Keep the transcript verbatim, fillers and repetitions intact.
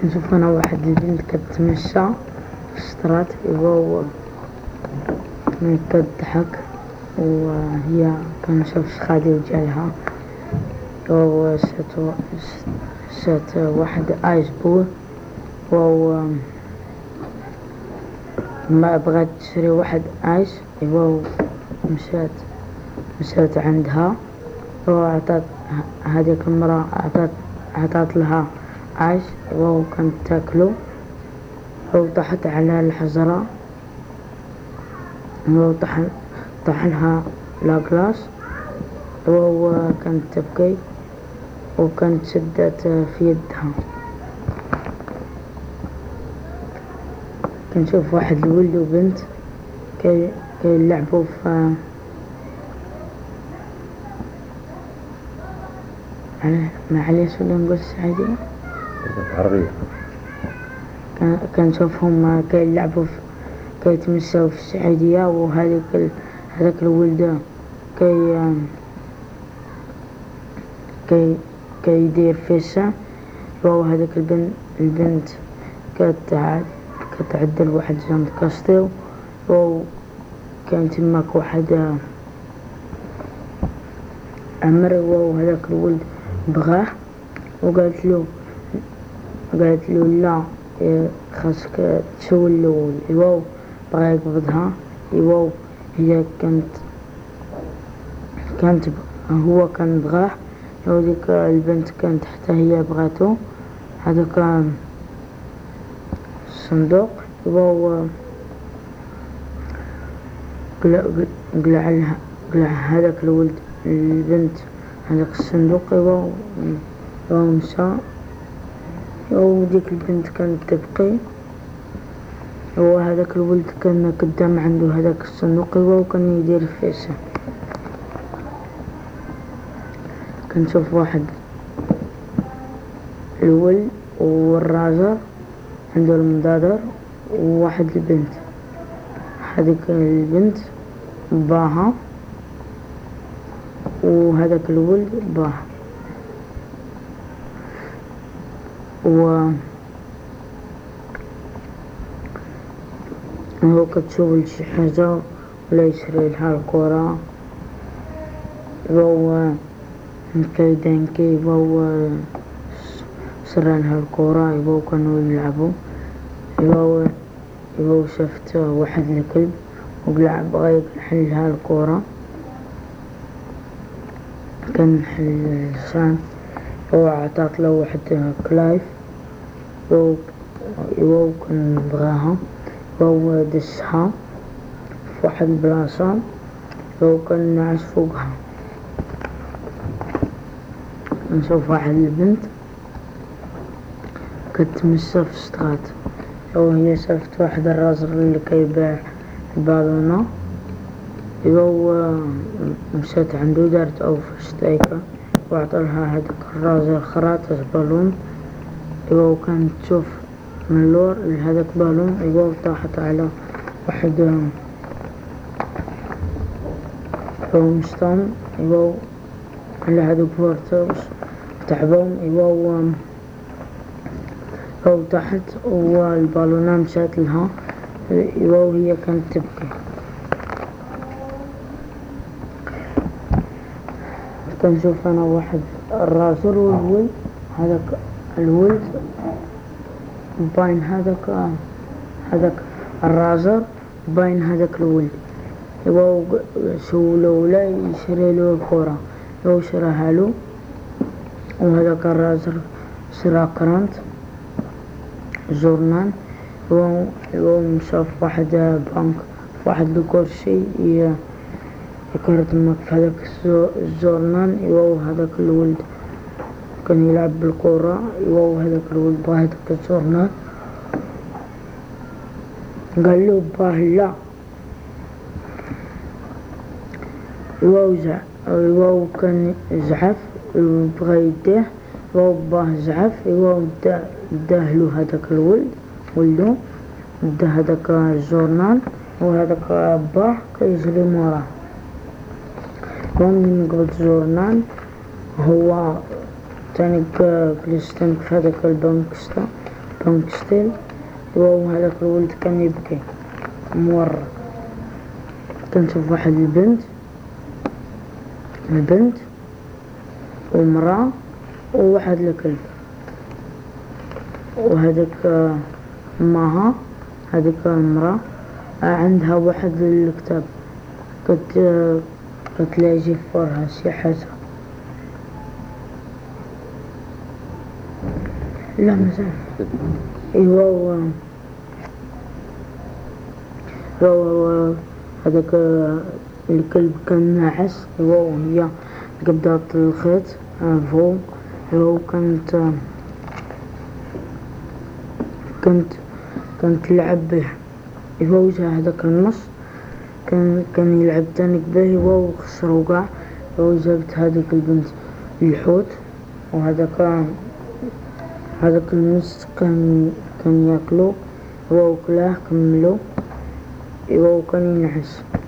نشوف أنا واحد البنت كتمشى في الشطرات وهو كتضحك وهي كنشوف شخادي وجالها وهو شات شات واحد ايس بول وهو ما بغات تشري واحد ايس وهو مشات مشات عندها وعطات هذيك المرأة عطات عطات لها عيش وهو كانت تاكلو وطاحت على الحجرة وطحن طحنها لاكلاص وهو كانت تبكي وكانت شدت في يدها. كنشوف واحد الولد وبنت كي كيلعبوا في معليش ولا نقول السعيدية عربية. كنشوفهم كيلعبوا كيتمشاو في السعيدية وهذاك هذاك الولد كي كي كيدير فيشة وهذاك البنت البنت كتعد كتعدل واحد جنب كاستيو وكان تماك واحد عمر وهذاك الولد بغاه وقالت له قالت له لا خاصك تشول الاول ايوا بغا يقبضها ايوا هي كانت كانت هو كان بغاه وديك البنت كانت حتى هي بغاتو هذاك الصندوق ايوا قلع قلع لها قلع هذاك الولد البنت هذاك الصندوق ايوا ومشى وديك البنت كانت تبقي وهذاك الولد كان قدام عنده هذاك الصندوق وكان يدير فيشه. كنشوف واحد الولد والراجل عنده المنضدر وواحد البنت هذيك البنت باها وهذاك الولد باها و هو كتشوف شي حاجة ولا يشري لها الكرة وهو كيدانكي وهو شرى لها الكرة وهو كانوا يلعبوا وهو وهو شافت واحد الكلب وقلع بغا يقلع لها الكرة كان محل لسان وعطات له واحد كلايف وهو كان بغاها وهو دسها في واحد البلاصة وهو كان ناعس فوقها. نشوف واحد البنت كتمشى في الشطرات وهي شافت واحد الراجل اللي كيبيع البالونة وهو مشات عنده دارت اوفر شتايكة وعطالها هذاك الراجل خراطة بالون وهو كانت تشوف من اللور لهذاك بالون وهو طاحت على واحد رومستون وهو على هذوك فورتوس تعبهم وهو هو طاحت والبالونة مشات لها وهي كانت تبكي. كنشوف انا واحد الراجل والولد هذاك الولد باين هذاك هذاك الراجل باين هذاك الولد هو سولو ولا يشري له الكرة هو شراها له وهذاك الراجل شرا كرنت جورنال هو مشى في واحد بنك في واحد الكرسي يكرت تماك في هذاك الجورنال وهو هذاك الولد كان يلعب بالكرة وهو هذاك الولد بغا هذاك الجورنال قال له باه لا وهو زع وهو كان زعف وبغا يديه وهو باه زعف وهو داه له هذاك الولد ولدو دا هذاك الجورنال وهذاك باه كيجري موراه ومن قبل الجورنال هو تاني جلس تاني في هذاك البنك شتا كان كشتيل هو هذاك الولد كان يبكي مورق. كنشوف واحد البنت البنت ومرأة وواحد الكلب، وهذاك ماها هذيك المرأة عندها واحد الكتاب كت كتلاقي فورها شي حاجة. لا مازال ايوا هو هذاك الكلب كان ناعس ايوا وهي قدات الخيط فوق ايوا كانت كنت كنت تلعب به ايوا وجا هذاك النص كان كان يلعب تاني به ايوا وخسرو كاع. ايوا جابت هذيك البنت الحوت وهذاك هذاك النص كان كان ياكلو ايوا وكلاه كملو ايوا وكان ينعس.